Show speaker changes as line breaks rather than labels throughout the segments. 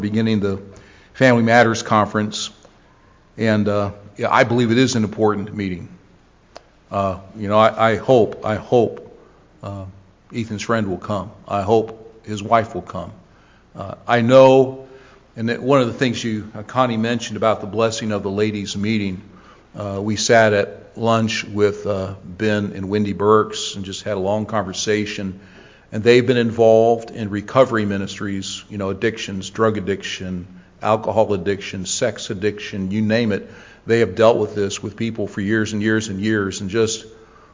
Beginning the Family Matters Conference, and I believe it is an important meeting. I hope Ethan's friend will come. I hope his wife will come. I know, and that one of the things Connie mentioned about the blessing of the ladies' meeting, we sat at lunch with Ben and Wendy Burks and just had a long conversation. And they've been involved in recovery ministries, addictions, drug addiction, alcohol addiction, sex addiction, you name it. They have dealt with this with people for years and years and years, and just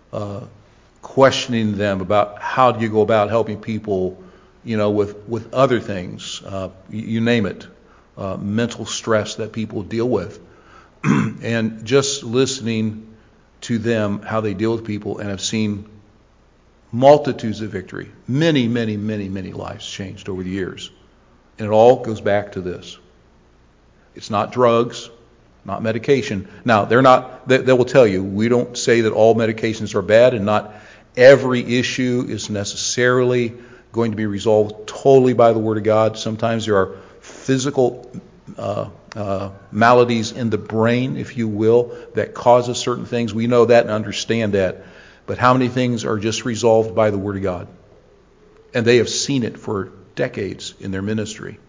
questioning them about how do you go about helping people, with other things, you name it, mental stress that people deal with. And just listening to them, how they deal with people, and have seen multitudes of victory. Many, many, many, many lives changed over the years. And it all goes back to this. It's not drugs, not medication. Now, they will tell you, we don't say that all medications are bad, and not every issue is necessarily going to be resolved totally by the Word of God. Sometimes there are physical maladies in the brain, if you will, that causes certain things. We know that and understand that. But how many things are just resolved by the Word of God? And they have seen it for decades in their ministry.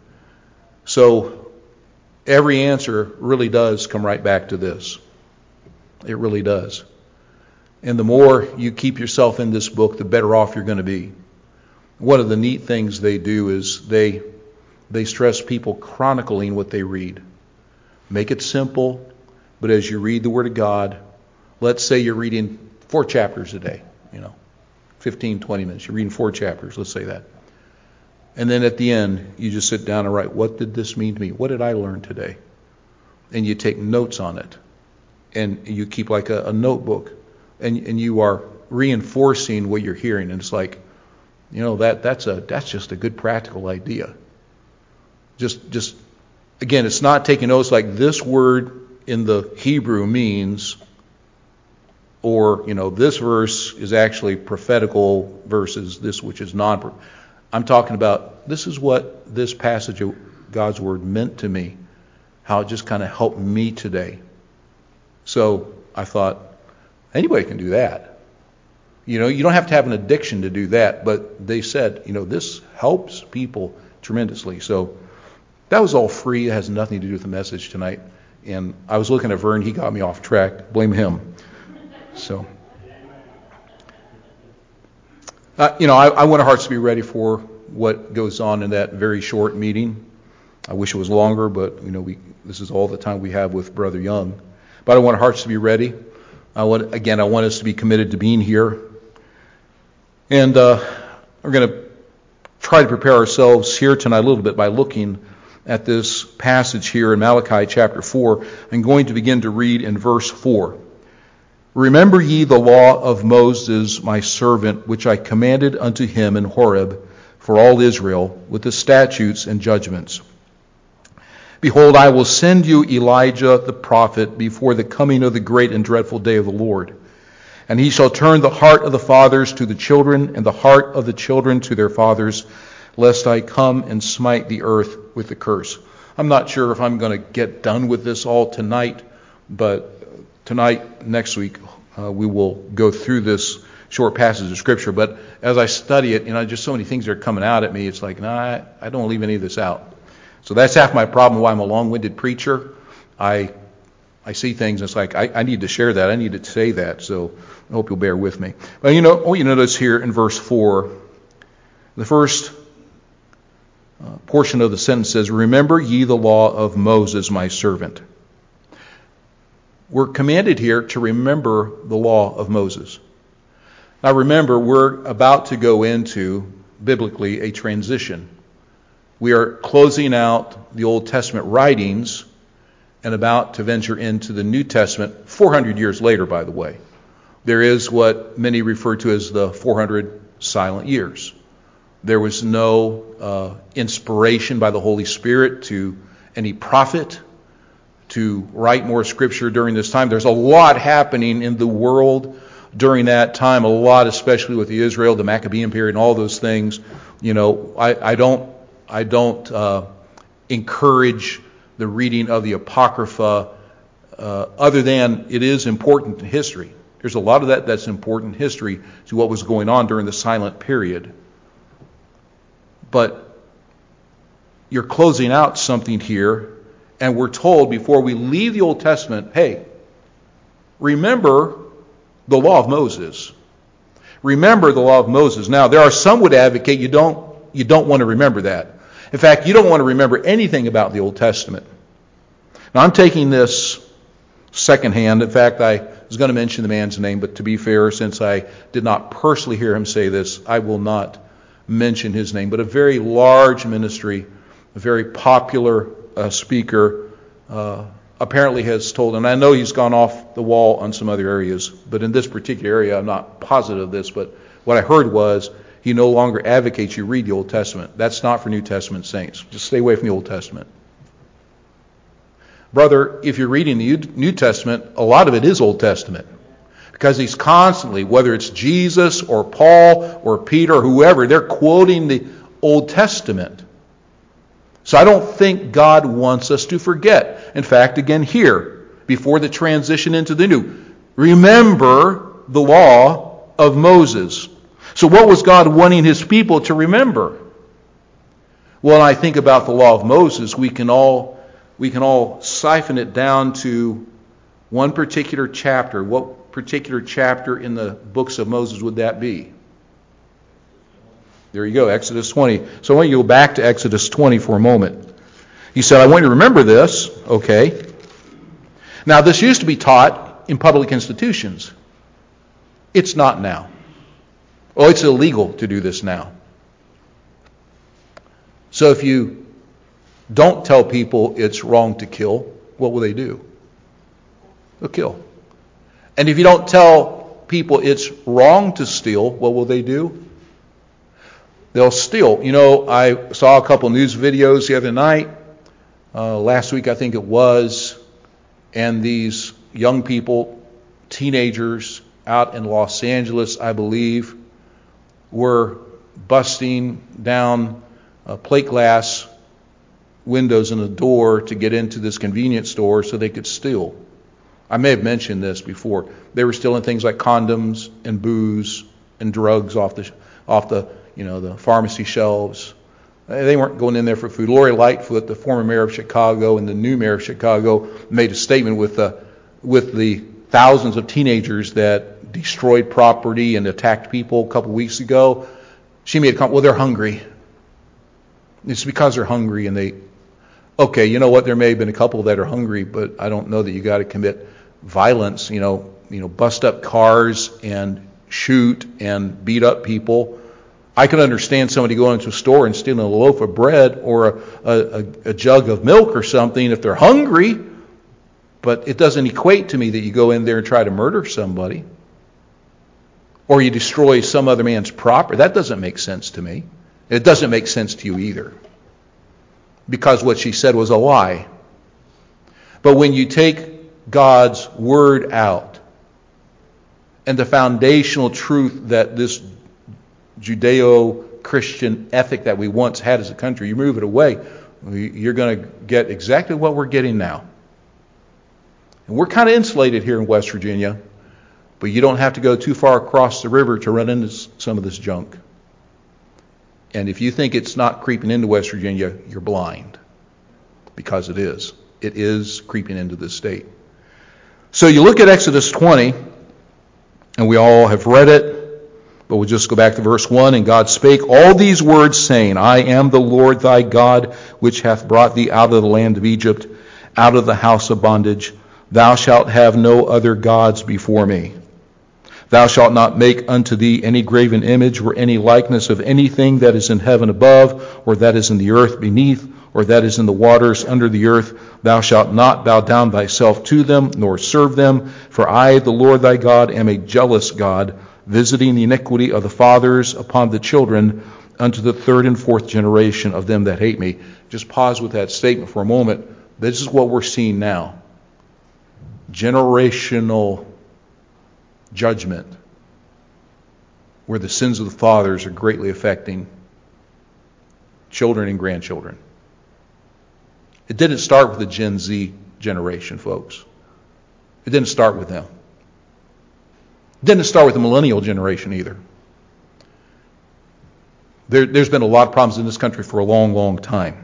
So every answer really does come right back to this. It really does. And the more you keep yourself in this book, the better off you're going to be. One of the neat things they do is they stress people chronicling what they read. Make it simple, but as you read the Word of God, let's say you're reading 4 chapters a day, 15, 20 minutes. You're reading 4 chapters, let's say that. And then at the end, you just sit down and write, what did this mean to me? What did I learn today? And you take notes on it. And you keep like a notebook. And you are reinforcing what you're hearing. And it's like, that's just a good practical idea. Just again, it's not taking notes like this word in the Hebrew means, or, this verse is actually prophetical versus this which is non. I'm talking about this is what this passage of God's Word meant to me, how it just kind of helped me today. So I thought, anybody can do that. You don't have to have an addiction to do that, but they said, this helps people tremendously. So that was all free. It has nothing to do with the message tonight. And I was looking at Vern. He got me off track. Blame him. So, I want our hearts to be ready for what goes on in that very short meeting. I wish it was longer, but this is all the time we have with Brother Young. But I want our hearts to be ready. I want us to be committed to being here. And we're going to try to prepare ourselves here tonight a little bit by looking at this passage here in Malachi chapter 4. I'm going to begin to read in verse 4. Remember ye the law of Moses my servant, which I commanded unto him in Horeb for all Israel, with the statutes and judgments. Behold, I will send you Elijah the prophet before the coming of the great and dreadful day of the Lord. And he shall turn the heart of the fathers to the children, and the heart of the children to their fathers, lest I come and smite the earth with a curse. I'm not sure if I'm going to get done with this all tonight, but tonight, next week, we will go through this short passage of Scripture. But as I study it, just so many things are coming out at me. It's like, I don't leave any of this out. So that's half my problem why I'm a long-winded preacher. I see things, and it's like, I need to share that. I need to say that. So I hope you'll bear with me. But what you notice here in verse 4, the first portion of the sentence says, Remember ye the law of Moses my servant. We're commanded here to remember the law of Moses. Now remember, we're about to go into, biblically, a transition. We are closing out the Old Testament writings and about to venture into the New Testament 400 years later, by the way. There is what many refer to as the 400 silent years. There was no inspiration by the Holy Spirit to any prophet to write more Scripture during this time. There's a lot happening in the world during that time, a lot, especially with the Israel, the Maccabean period, and all those things. I don't encourage the reading of the Apocrypha other than it is important in history. There's a lot of that's important in history to what was going on during the silent period. But you're closing out something here, and we're told before we leave the Old Testament, hey, remember the law of Moses. Remember the law of Moses. Now, there are some would advocate you don't want to remember that. In fact, you don't want to remember anything about the Old Testament. Now, I'm taking this secondhand. In fact, I was going to mention the man's name, but to be fair, since I did not personally hear him say this, I will not mention his name. But a very large ministry, a very popular speaker, apparently has told, and I know he's gone off the wall on some other areas, but in this particular area, I'm not positive of this, but what I heard was he no longer advocates you read the Old Testament. That's not for New Testament saints. Just stay away from the Old Testament. Brother, if you're reading the New Testament, a lot of it is Old Testament. Because he's constantly, whether it's Jesus or Paul or Peter or whoever, they're quoting the Old Testament. So I don't think God wants us to forget. In fact, again here, before the transition into the New, remember the law of Moses. So what was God wanting his people to remember? Well, I think about the law of Moses, we can all siphon it down to one particular chapter. What particular chapter in the books of Moses would that be? There you go, Exodus 20. So I want you to go back to Exodus 20 for a moment. He said, I want you to remember this. Okay. Now, this used to be taught in public institutions. It's not now. Oh, it's illegal to do this now. So if you don't tell people it's wrong to kill, what will they do? They'll kill. And if you don't tell people it's wrong to steal, what will they do? They'll steal. You know, I saw a couple news videos the other night, last week I think it was, and these young people, teenagers out in Los Angeles, I believe, were busting down plate glass windows in the door to get into this convenience store so they could steal. I may have mentioned this before. They were stealing things like condoms and booze and drugs off the the pharmacy shelves. They weren't going in there for food. Lori Lightfoot, the former mayor of Chicago and the new mayor of Chicago, made a statement with the thousands of teenagers that destroyed property and attacked people a couple weeks ago. She made a comment, well, they're hungry. It's because they're hungry and they... Okay, you know what? There may have been a couple that are hungry, but I don't know that you got to commit violence, bust up cars and shoot and beat up people. I can understand somebody going into a store and stealing a loaf of bread or a jug of milk or something if they're hungry, but it doesn't equate to me that you go in there and try to murder somebody or you destroy some other man's property. That doesn't make sense to me. It doesn't make sense to you either, because what she said was a lie. But when you take God's word out and the foundational truth that this Judeo-Christian ethic that we once had as a country, you move it away, you're going to get exactly what we're getting now. And we're kind of insulated here in West Virginia, but you don't have to go too far across the river to run into some of this junk. And if you think it's not creeping into West Virginia, you're blind. Because it is. It is creeping into this state. So you look at Exodus 20, and we all have read it, but we'll just go back to verse 1. And God spake all these words, saying, I am the Lord thy God, which hath brought thee out of the land of Egypt, out of the house of bondage. Thou shalt have no other gods before me. Thou shalt not make unto thee any graven image or any likeness of anything that is in heaven above, or that is in the earth beneath, or that is in the waters under the earth. Thou shalt not bow down thyself to them, nor serve them. For I, the Lord thy God, am a jealous God, visiting the iniquity of the fathers upon the children, unto the third and fourth generation of them that hate me. Just pause with that statement for a moment. This is what we're seeing now. Generational judgment, where the sins of the fathers are greatly affecting children and grandchildren. It didn't start with the Gen Z generation, folks. It didn't start with them. It didn't start with the millennial generation either. There's been a lot of problems in this country for a long, long time.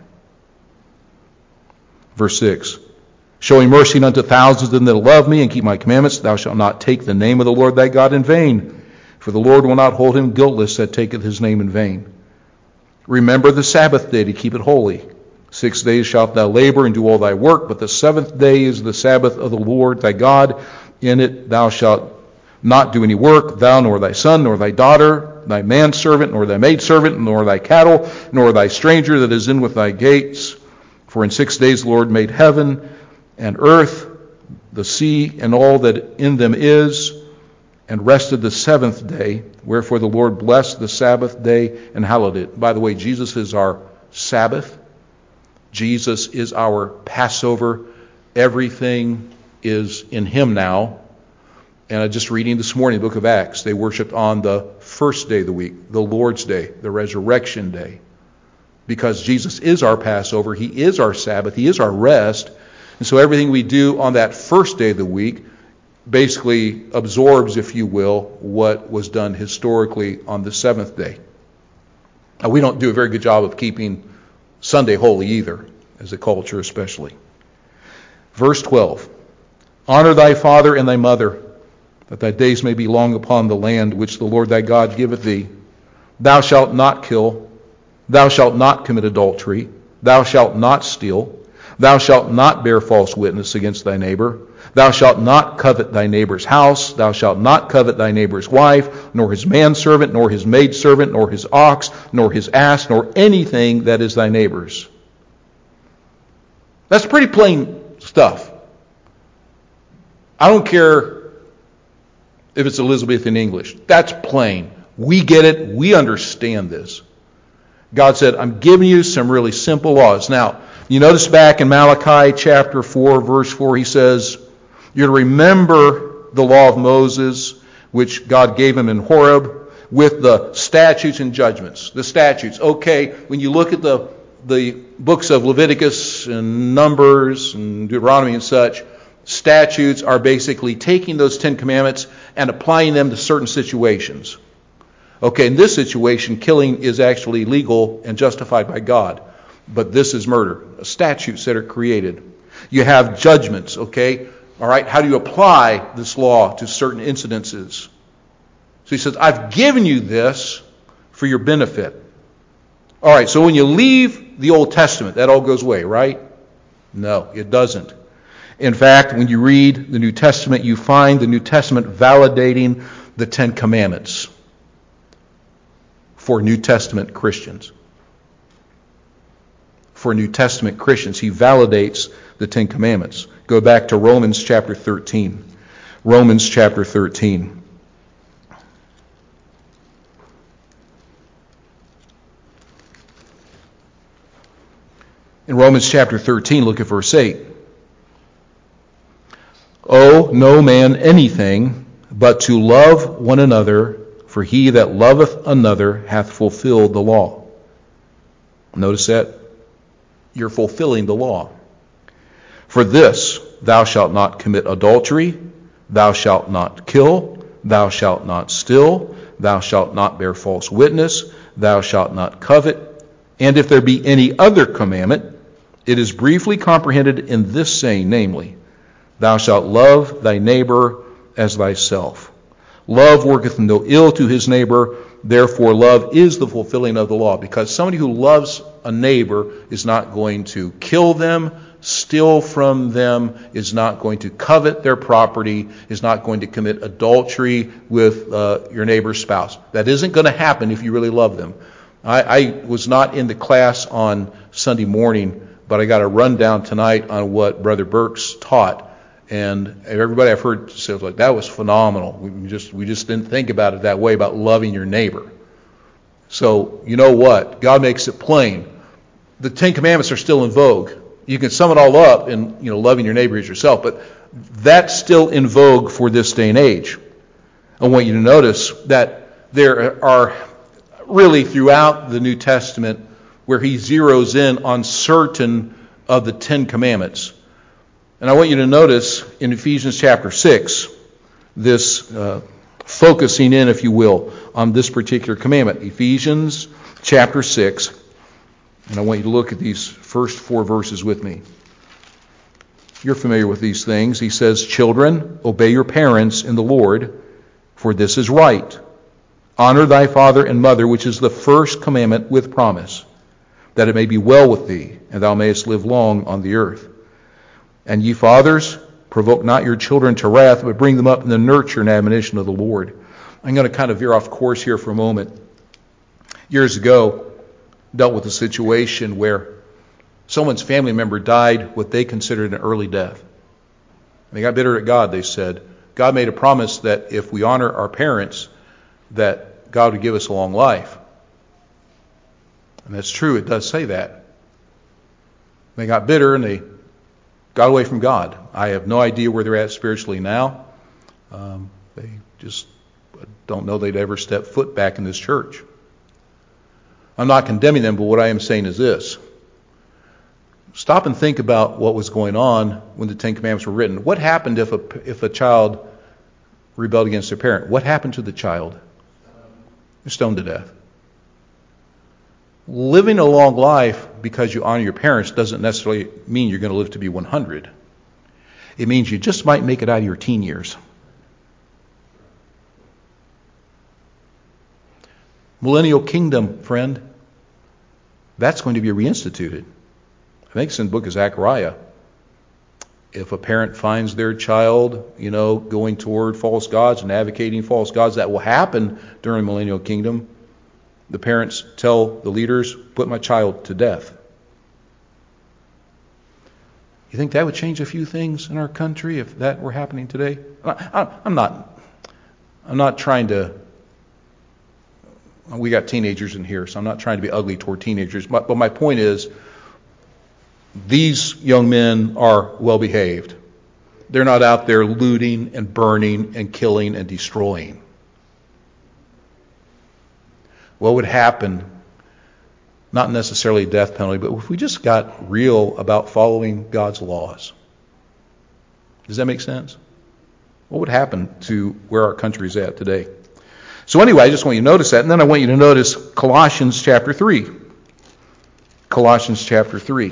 Verse 6. Showing mercy unto thousands of them that love me and keep my commandments, thou shalt not take the name of the Lord thy God in vain. For the Lord will not hold him guiltless that taketh his name in vain. Remember the Sabbath day to keep it holy. 6 days shalt thou labor and do all thy work, but the seventh day is the Sabbath of the Lord thy God. In it thou shalt not do any work, thou nor thy son, nor thy daughter, thy manservant, nor thy maidservant, nor thy cattle, nor thy stranger that is in with thy gates. For in 6 days the Lord made heaven and earth, the sea, and all that in them is, and rested the seventh day. Wherefore the Lord blessed the Sabbath day and hallowed it. By the way, Jesus is our Sabbath. Jesus is our Passover. Everything is in him now. And I just reading this morning, the book of Acts, they worshiped on the first day of the week, the Lord's Day, the resurrection day. Because Jesus is our Passover, he is our Sabbath, he is our rest. And so everything we do on that first day of the week basically absorbs, if you will, what was done historically on the seventh day. Now, we don't do a very good job of keeping Sunday holy either, as a culture especially. Verse 12. Honor thy father and thy mother, that thy days may be long upon the land which the Lord thy God giveth thee. Thou shalt not kill. Thou shalt not commit adultery. Thou shalt not steal. Thou shalt not bear false witness against thy neighbor. Thou shalt not covet thy neighbor's house. Thou shalt not covet thy neighbor's wife, nor his manservant, nor his maidservant, nor his ox, nor his ass, nor anything that is thy neighbor's. That's pretty plain stuff. I don't care if it's Elizabethan English. That's plain. We get it. We understand this. God said, I'm giving you some really simple laws. Now, you notice back in Malachi chapter 4, verse 4, he says, you're to remember the law of Moses, which God gave him in Horeb, with the statutes and judgments. The statutes. Okay, when you look at the books of Leviticus and Numbers and Deuteronomy and such, statutes are basically taking those 10 commandments and applying them to certain situations. Okay, in this situation, killing is actually legal and justified by God. But this is murder. Statutes that are created. You have judgments, okay? All right, how do you apply this law to certain incidences? So he says, I've given you this for your benefit. All right, so when you leave the Old Testament, that all goes away, right? No, it doesn't. In fact, when you read the New Testament, you find the New Testament validating the 10 Commandments for New Testament Christians. For New Testament Christians, he validates the 10 Commandments. Go back to Romans chapter 13. Romans chapter 13. In Romans chapter 13, look at verse 8. Owe no man anything but to love one another, for he that loveth another hath fulfilled the law. Notice that? You're fulfilling the law. For this, thou shalt not commit adultery, thou shalt not kill, thou shalt not steal, thou shalt not bear false witness, thou shalt not covet. And if there be any other commandment, it is briefly comprehended in this saying, namely, thou shalt love thy neighbor as thyself. Love worketh no ill to his neighbor, therefore love is the fulfilling of the law. Because somebody who loves a neighbor is not going to kill them, steal from them, is not going to covet their property, is not going to commit adultery with your neighbor's spouse. That isn't going to happen if you really love them. I was not in the class on Sunday morning, but I got a rundown tonight on what Brother Burks taught. And everybody I've heard says, like, that was phenomenal. We just didn't think about it that way, about loving your neighbor. So, you know what? God makes it plain. The 10 Commandments are still in vogue. You can sum it all up in, loving your neighbor as yourself, but that's still in vogue for this day and age. I want you to notice that there are really throughout the New Testament where he zeroes in on certain of the Ten Commandments. And I want you to notice in Ephesians chapter 6, this focusing in, if you will, on this particular commandment. Ephesians chapter 6, and I want you to look at these first 4 verses with me. You're familiar with these things. He says, "Children, obey your parents in the Lord, for this is right. Honor thy father and mother, which is the first commandment with promise, that it may be well with thee, and thou mayest live long on the earth. And ye fathers, provoke not your children to wrath, but bring them up in the nurture and admonition of the Lord." I'm going to kind of veer off course here for a moment. Years ago, dealt with a situation where someone's family member died what they considered an early death. They got bitter at God, they said. God made a promise that if we honor our parents, that God would give us a long life. And that's true, it does say that. They got bitter and they got away from God. I have no idea where they're at spiritually now. They just don't know they'd ever step foot back in this church. I'm not condemning them, but what I am saying is this. Stop and think about what was going on when the Ten Commandments were written. What happened if a child rebelled against their parent? What happened to the child? They're stoned to death. Living a long life because you honor your parents doesn't necessarily mean you're going to live to be 100. It means you just might make it out of your teen years. Millennial kingdom, friend, that's going to be reinstituted. I think it's in the book of Zechariah. If a parent finds their child, going toward false gods and advocating false gods, that will happen during the millennial kingdom. The parents tell the leaders, put my child to death. You think that would change a few things in our country if that were happening today? I'm not trying to... We got teenagers in here, so I'm not trying to be ugly toward teenagers. But my point is, these young men are well behaved. They're not out there looting and burning and killing and destroying. What would happen, not necessarily a death penalty, but if we just got real about following God's laws? Does that make sense? What would happen to where our country is at today? So anyway, I just want you to notice that, and then I want you to notice Colossians chapter 3. Colossians chapter 3.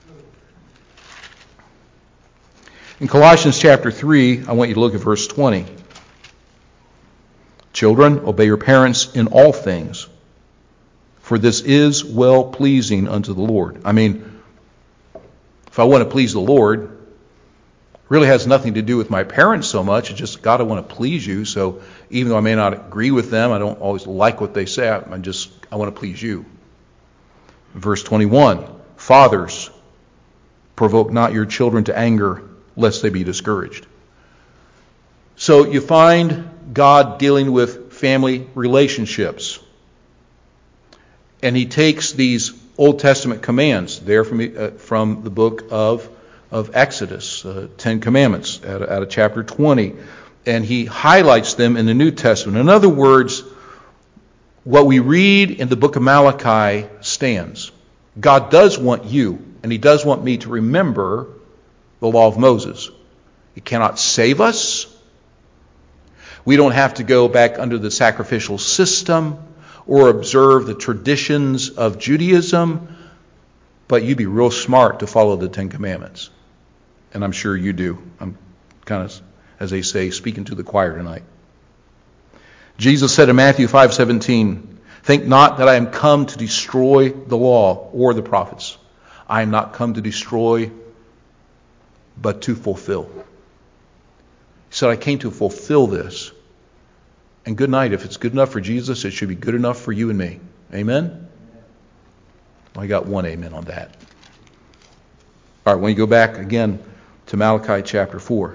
In Colossians chapter 3, I want you to look at verse 20. "Children, obey your parents in all things, for this is well-pleasing unto the Lord." I mean, if I want to please the Lord, it really has nothing to do with my parents so much. It's just, God, I want to please you. So even though I may not agree with them, I don't always like what they say, I want to please you. Verse 21, "Fathers, provoke not your children to anger, lest they be discouraged." So you find God dealing with family relationships. And he takes these Old Testament commands there from the book of Exodus, 10 Commandments, out of chapter 20, and he highlights them in the New Testament. In other words, what we read in the book of Malachi stands. God does want you, and he does want me to remember the law of Moses. It cannot save us. We don't have to go back under the sacrificial system or observe the traditions of Judaism, but you'd be real smart to follow the Ten Commandments. And I'm sure you do. I'm kind of, as they say, speaking to the choir tonight. Jesus said in Matthew 5:17, "Think not that I am come to destroy the law or the prophets. I am not come to destroy, but to fulfill." He said, I came to fulfill this. And good night. If it's good enough for Jesus, it should be good enough for you and me. Amen? Well, I got one amen on that. All right, when you go back again to Malachi chapter 4.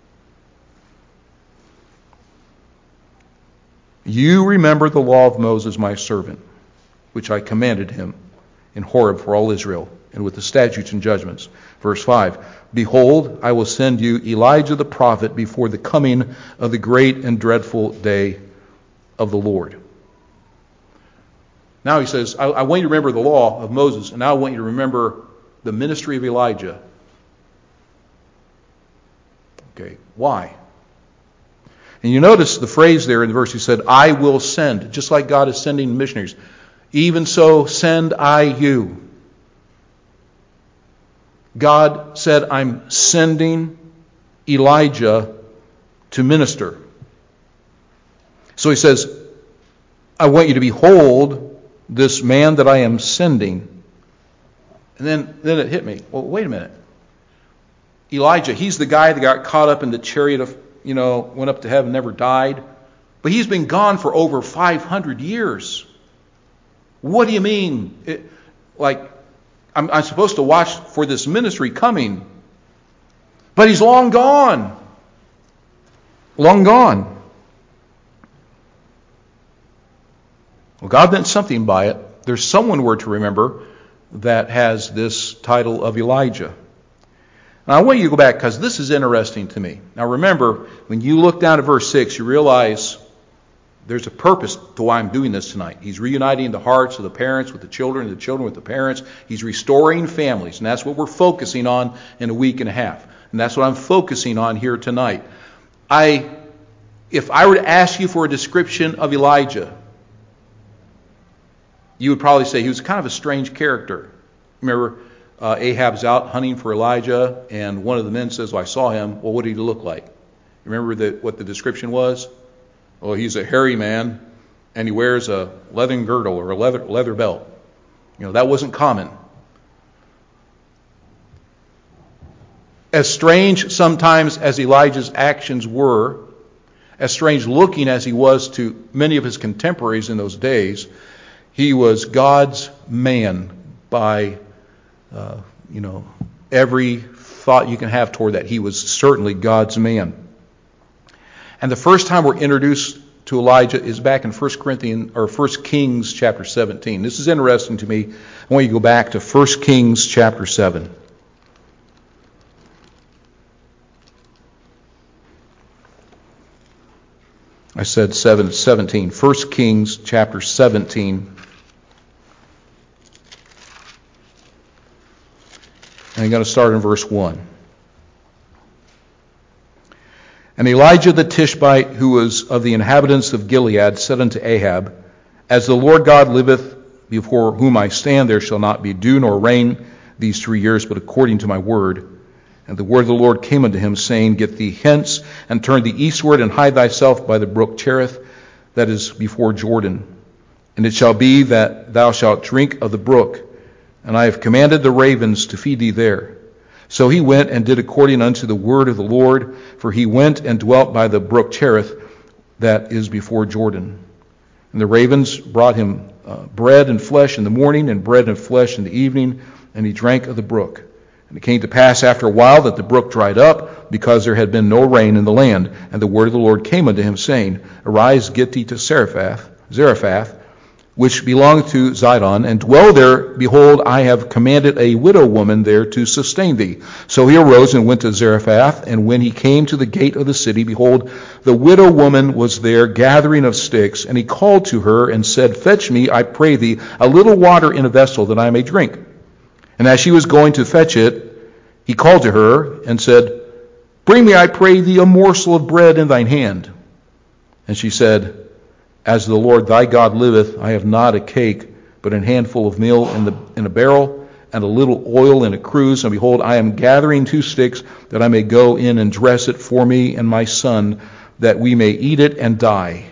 "You remember the law of Moses my servant, which I commanded him in Horeb for all Israel, and with the statutes and judgments." Verse 5, "Behold, I will send you Elijah the prophet before the coming of the great and dreadful day of the Lord." Now he says, I want you to remember the law of Moses, and now I want you to remember the ministry of Elijah. Okay, why? And you notice the phrase there in the verse, he said, I will send, just like God is sending missionaries. Even so send I you. God said, I'm sending Elijah to minister. So he says, I want you to behold this man that I am sending. And then it hit me. Well, wait a minute. Elijah, he's the guy that got caught up in the chariot of, went up to heaven, never died. But he's been gone for over 500 years. What do you mean? I'm supposed to watch for this ministry coming. But he's long gone. Long gone. Well, God meant something by it. There's someone we're to remember that has this title of Elijah. Now, I want you to go back because this is interesting to me. Now, remember, when you look down at verse 6, you realize there's a purpose to why I'm doing this tonight. He's reuniting the hearts of the parents with the children with the parents. He's restoring families, and that's what we're focusing on in a week and a half. And that's what I'm focusing on here tonight. If I were to ask you for a description of Elijah, you would probably say he was kind of a strange character. Remember, Ahab's out hunting for Elijah, and one of the men says, well, I saw him. Well, what did he look like? Remember what the description was? Well, he's a hairy man, and he wears a leather girdle or a leather belt. That wasn't common. As strange sometimes as Elijah's actions were, as strange looking as he was to many of his contemporaries in those days, he was God's man by, every thought you can have toward that. He was certainly God's man. And the first time we're introduced to Elijah is back in 1 Kings chapter 17. This is interesting to me. I want you to go back to 1 Kings chapter 7. I said 17. 1 Kings chapter 17. And I'm going to start in verse 1. And Elijah the Tishbite, who was of the inhabitants of Gilead, said unto Ahab, As the Lord God liveth, before whom I stand, there shall not be dew nor rain these 3 years, but according to my word. And the word of the Lord came unto him, saying, Get thee hence, and turn thee eastward, and hide thyself by the brook Cherith, that is before Jordan. And it shall be that thou shalt drink of the brook, and I have commanded the ravens to feed thee there. So he went and did according unto the word of the Lord, for he went and dwelt by the brook Cherith, that is before Jordan. And the ravens brought him bread and flesh in the morning, and bread and flesh in the evening, and he drank of the brook. And it came to pass after a while that the brook dried up, because there had been no rain in the land. And the word of the Lord came unto him, saying, Arise, get thee to Zarephath, which belonged to Zidon, and dwell there. Behold, I have commanded a widow woman there to sustain thee. So he arose and went to Zarephath, and when he came to the gate of the city, behold, the widow woman was there gathering of sticks. And he called to her and said, Fetch me, I pray thee, a little water in a vessel, that I may drink. And as she was going to fetch it, he called to her and said, Bring me, I pray thee, a morsel of bread in thine hand. And she said, As the Lord thy God liveth, I have not a cake, but an handful of meal in a barrel, and a little oil in a cruse. And behold, I am gathering 2 sticks, that I may go in and dress it for me and my son, that we may eat it and die.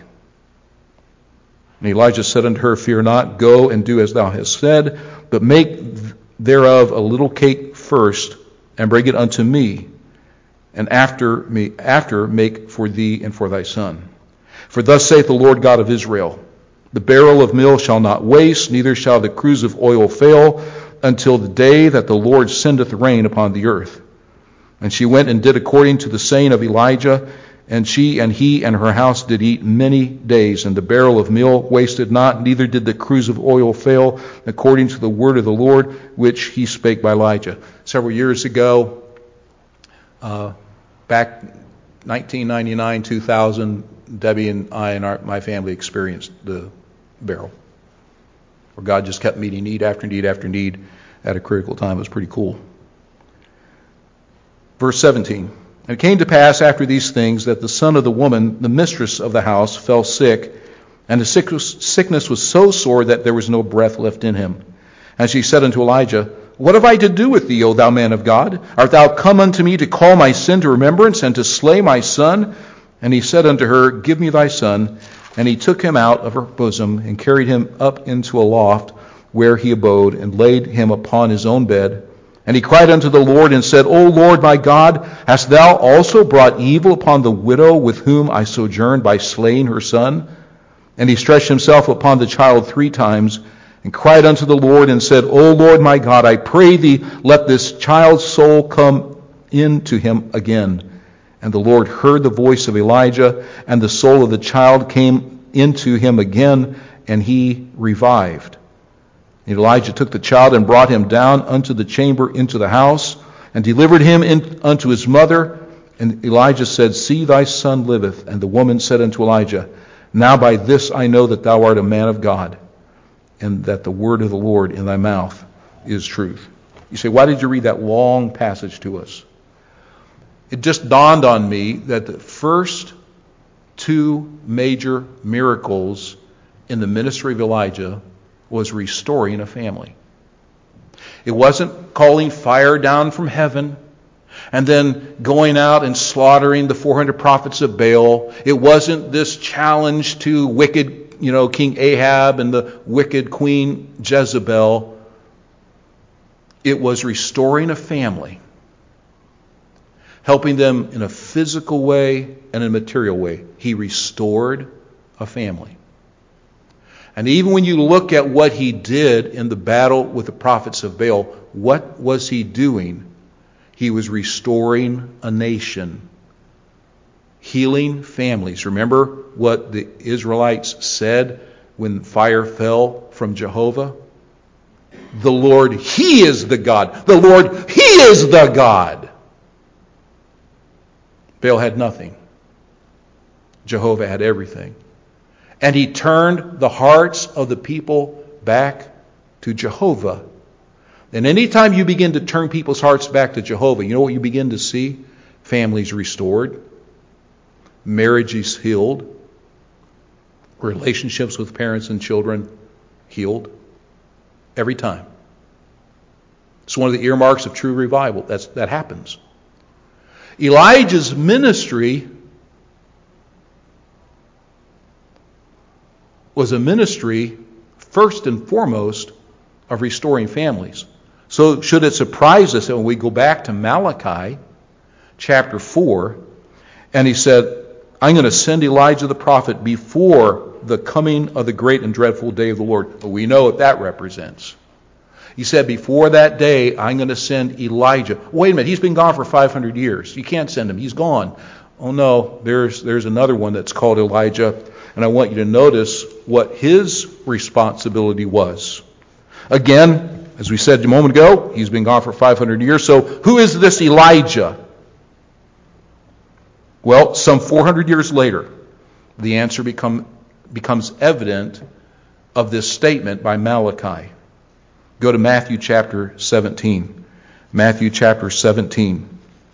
And Elijah said unto her, Fear not, go and do as thou hast said, but make thereof a little cake first, and bring it unto me, and after make for thee and for thy son. For thus saith the Lord God of Israel, The barrel of meal shall not waste, neither shall the cruse of oil fail, until the day that the Lord sendeth rain upon the earth. And she went and did according to the saying of Elijah, and she and he and her house did eat many days, and the barrel of meal wasted not, neither did the cruse of oil fail, according to the word of the Lord, which he spake by Elijah. Several years ago, back 1999, 2000, Debbie and I and my family experienced the barrel, where God just kept meeting need after need after need. at a critical time. It was pretty cool. Verse 17. And it came to pass after these things that the son of the woman, the mistress of the house, fell sick, and the sickness was so sore that there was no breath left in him. And she said unto Elijah, What have I to do with thee, O thou man of God? Art thou come unto me to call my sin to remembrance, and to slay my son? And he said unto her, Give me thy son. And he took him out of her bosom, and carried him up into a loft, where he abode, and laid him upon his own bed. And he cried unto the Lord, and said, O Lord my God, hast thou also brought evil upon the widow with whom I sojourned by slaying her son? And he stretched himself upon the child 3 times, and cried unto the Lord, and said, O Lord my God, I pray thee, let this child's soul come into him again. And the Lord heard the voice of Elijah, and the soul of the child came into him again, and he revived. And Elijah took the child and brought him down unto the chamber into the house, and delivered him unto his mother. And Elijah said, See, thy son liveth. And the woman said unto Elijah, Now by this I know that thou art a man of God, and that the word of the Lord in thy mouth is truth. You say, why did you read that long passage to us? It just dawned on me that the first 2 major miracles in the ministry of Elijah was restoring a family. It wasn't calling fire down from heaven and then going out and slaughtering the 400 prophets of Baal. It wasn't this challenge to wicked, King Ahab and the wicked Queen Jezebel. It was restoring a family, helping them in a physical way and a material way. He restored a family. And even when you look at what he did in the battle with the prophets of Baal, what was he doing? He was restoring a nation, healing families. Remember what the Israelites said when fire fell from Jehovah? The Lord, He is the God. The Lord, He is the God. Baal had nothing. Jehovah had everything. And he turned the hearts of the people back to Jehovah. And anytime you begin to turn people's hearts back to Jehovah, you know what you begin to see? Families restored, marriages healed, relationships with parents and children healed. Every time. It's one of the earmarks of true revival. That happens. Elijah's ministry was a ministry, first and foremost, of restoring families. So should it surprise us that when we go back to Malachi chapter 4, and he said, I'm going to send Elijah the prophet before the coming of the great and dreadful day of the Lord. But we know what that represents. He said, before that day, I'm going to send Elijah. Wait a minute, he's been gone for 500 years. You can't send him. He's gone. Oh no, there's another one that's called Elijah. And I want you to notice what his responsibility was. Again, as we said a moment ago, he's been gone for 500 years. So who is this Elijah? Well, some 400 years later, the answer becomes evident of this statement by Malachi. Go to Matthew chapter 17. Matthew chapter 17.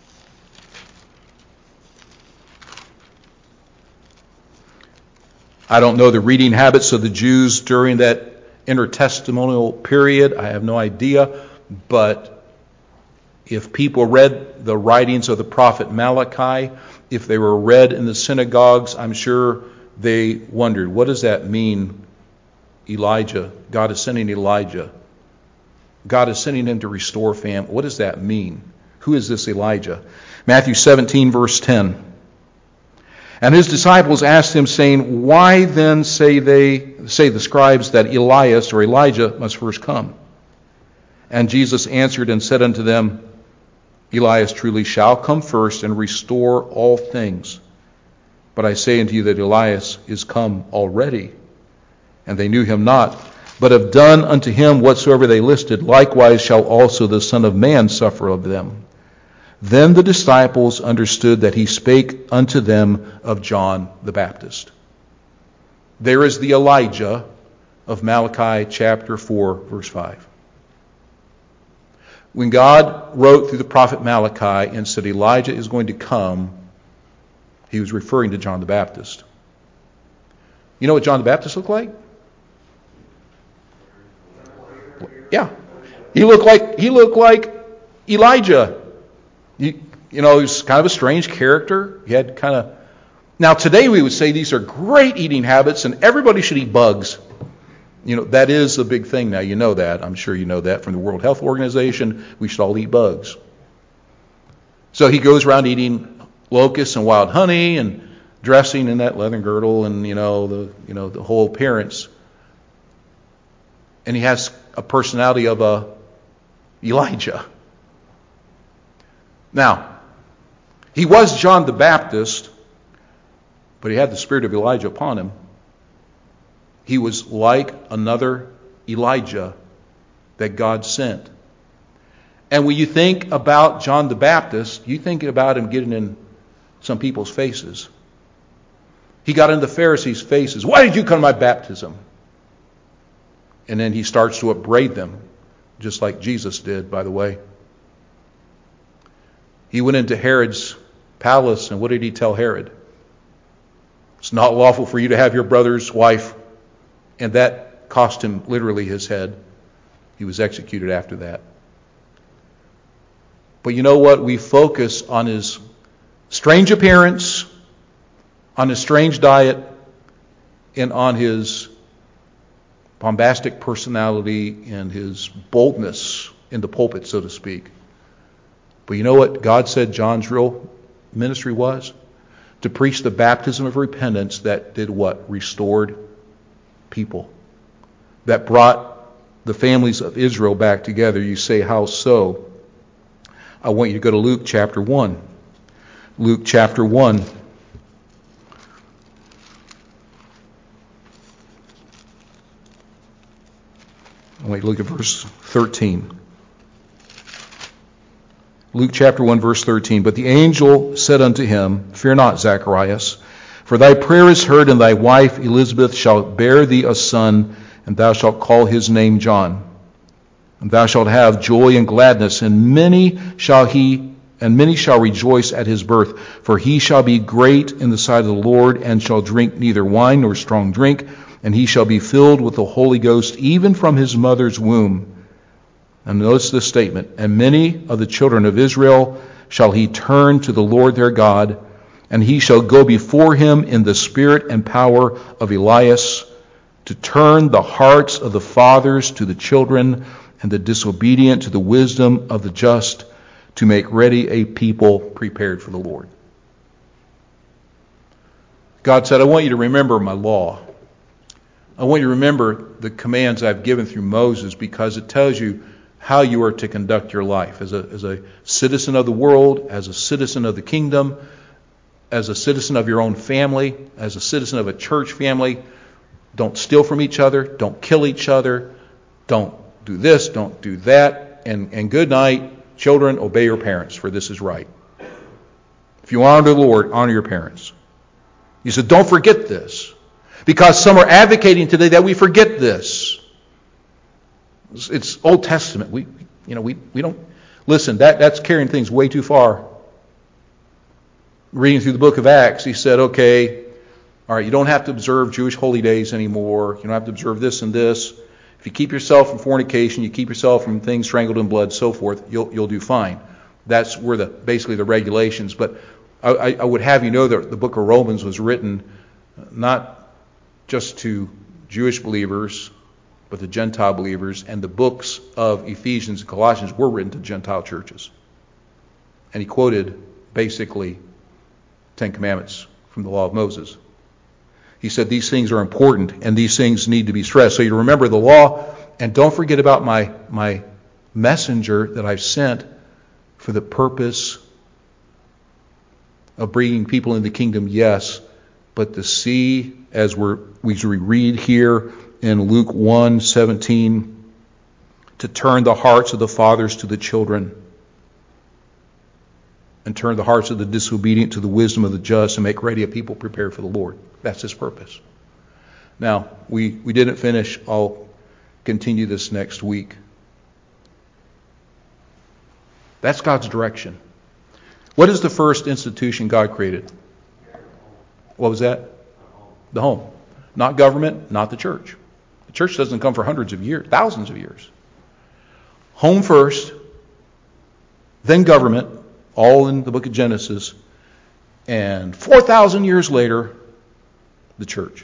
I don't know the reading habits of the Jews during that intertestamental period. I have no idea. But if people read the writings of the prophet Malachi, if they were read in the synagogues, I'm sure they wondered, what does that mean, Elijah? God is sending Elijah. God is sending him to restore family. What does that mean? Who is this Elijah? Matthew 17, verse 10. And his disciples asked him, saying, Why then say the scribes that Elias or Elijah must first come? And Jesus answered and said unto them, Elias truly shall come first and restore all things. But I say unto you that Elias is come already, and they knew him not, but have done unto him whatsoever they listed. Likewise shall also the Son of Man suffer of them. Then the disciples understood that he spake unto them of John the Baptist. There is the Elijah of Malachi chapter 4, verse 5. When God wrote through the prophet Malachi and said Elijah is going to come, he was referring to John the Baptist. You know what John the Baptist looked like? Yeah. He looked like Elijah. He was kind of a strange character. He had kind of... Now today we would say these are great eating habits and everybody should eat bugs. That is a big thing now. You know that. I'm sure you know that from the World Health Organization. We should all eat bugs. So he goes around eating locusts and wild honey and dressing in that leather girdle and the whole appearance. And he has a personality of a Elijah. Now, he was John the Baptist, but he had the spirit of Elijah upon him. He was like another Elijah that God sent. And when you think about John the Baptist, you think about him getting in some people's faces. He got in the Pharisees' faces. Why did you come to my baptism? And then he starts to upbraid them, just like Jesus did, by the way. He went into Herod's palace, and what did he tell Herod? It's not lawful for you to have your brother's wife. And that cost him literally his head. He was executed after that. But you know what? We focus on his strange appearance, on his strange diet, and on his bombastic personality and his boldness in the pulpit, so to speak. But you know what God said John's real ministry was? To preach the baptism of repentance that did what? Restored people. That brought the families of Israel back together. You say, how so? I want you to go to Luke chapter 1. Luke chapter 1. I want you to look at verse 13. Luke chapter 1, verse 13. But the angel said unto him, Fear not, Zacharias, for thy prayer is heard, and thy wife Elizabeth shall bear thee a son, and thou shalt call his name John. And thou shalt have joy and gladness, and many shall rejoice at his birth. For he shall be great in the sight of the Lord, and shall drink neither wine nor strong drink, and he shall be filled with the Holy Ghost, even from his mother's womb. And notice this statement, and many of the children of Israel shall he turn to the Lord their God, and he shall go before him in the spirit and power of Elias, to turn the hearts of the fathers to the children, and the disobedient to the wisdom of the just, to make ready a people prepared for the Lord. God said, I want you to remember my law. I want you to remember the commands I've given through Moses, because it tells you how you are to conduct your life as a citizen of the world, as a citizen of the kingdom, as a citizen of your own family, as a citizen of a church family. Don't steal from each other. Don't kill each other. Don't do this. Don't do that. And good night, children, obey your parents, for this is right. If you honor the Lord, honor your parents. He said, don't forget this. Because some are advocating today that we forget this. It's Old Testament. We don't listen. That's carrying things way too far. Reading through the book of Acts, he said, okay, all right, you don't have to observe Jewish holy days anymore. You don't have to observe this and this. If you keep yourself from fornication, you keep yourself from things strangled in blood, so forth, you'll do fine. That's where basically the regulations. But I would have you know that the book of Romans was written not just to Jewish believers, but to Gentile believers, and the books of Ephesians and Colossians were written to Gentile churches. And he quoted basically 10 Commandments from the law of Moses. He said these things are important and these things need to be stressed. So you remember the law, and don't forget about my messenger that I've sent for the purpose of bringing people into the kingdom, yes, but to see, as we read here in Luke 1:17, to turn the hearts of the fathers to the children, and turn the hearts of the disobedient to the wisdom of the just, and make ready a people prepared for the Lord. That's his purpose. Now, we didn't finish. I'll continue this next week. That's God's direction. What is the first institution God created? What was that? The home. Not government, not the church. The church doesn't come for hundreds of years, thousands of years. Home first, then government, all in the book of Genesis, and 4,000 years later, the church.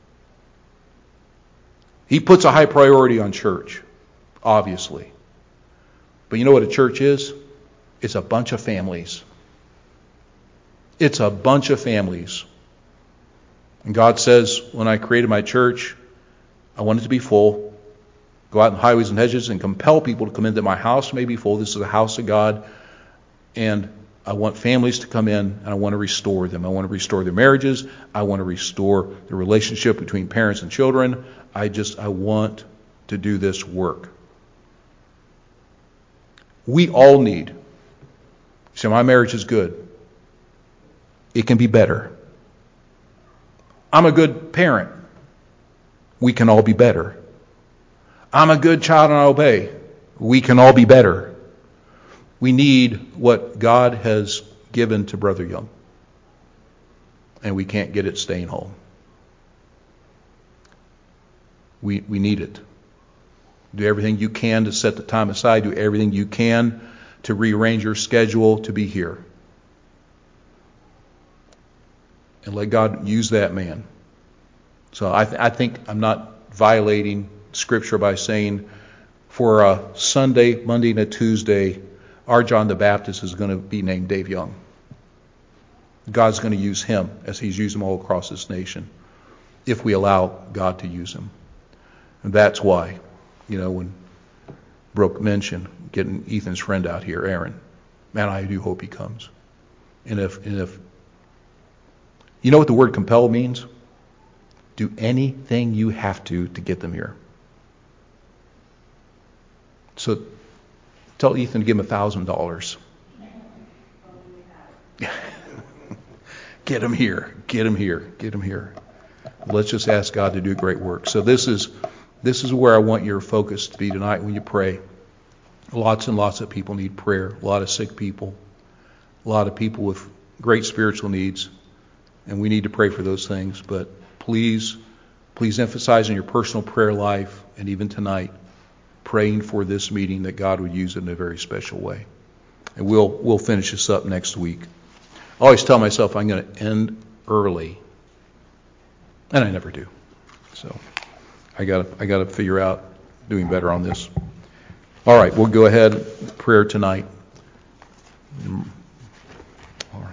He puts a high priority on church, obviously. But you know what a church is? It's a bunch of families. It's a bunch of families. And God says, when I created my church, I want it to be full. Go out in the highways and hedges and compel people to come into my house may be full. This is the house of God. And I want families to come in, and I want to restore them. I want to restore their marriages. I want to restore the relationship between parents and children. I want to do this work. We all need. So my marriage is good. It can be better. I'm a good parent. We can all be better. I'm a good child and I obey. We can all be better. We need what God has given to Brother Young. And we can't get it staying home. We need it. Do everything you can to set the time aside. Do everything you can to rearrange your schedule to be here. And let God use that man. So I think I'm not violating Scripture by saying for a Sunday, Monday, and a Tuesday, our John the Baptist is going to be named Dave Young. God's going to use him as he's used him all across this nation if we allow God to use him. And that's why, when Brooke mentioned getting Ethan's friend out here, Aaron, man, I do hope he comes. And if you know what the word compel means? Do anything you have to get them here. So tell Ethan to give him $1,000. Get him here. Get him here. Get him here. Let's just ask God to do great work. So this is where I want your focus to be tonight when you pray. Lots and lots of people need prayer. A lot of sick people. A lot of people with great spiritual needs. And we need to pray for those things. But please emphasize in your personal prayer life, and even tonight, praying for this meeting that God would use it in a very special way. And we'll finish this up next week. I always tell myself I'm going to end early, and I never do. So I got to figure out doing better on this. All right, we'll go ahead with prayer tonight.